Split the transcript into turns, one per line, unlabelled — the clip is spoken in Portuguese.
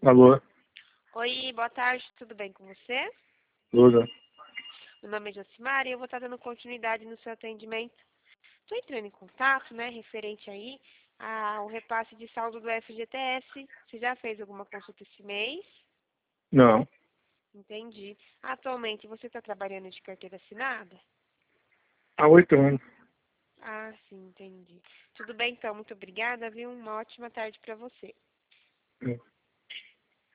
Alô,
Oi, boa tarde, tudo bem com você?
Luda.
Meu nome é Jocimara e eu vou estar dando continuidade no seu atendimento. Estou entrando em contato, né, referente aí ao repasse de saldo do FGTS. Você já fez alguma consulta esse mês?
Não,
Entendi. Atualmente você está trabalhando de carteira assinada?
há 8 anos.
Ah, sim, entendi. Tudo bem então, muito obrigada, viu? Uma ótima tarde para você.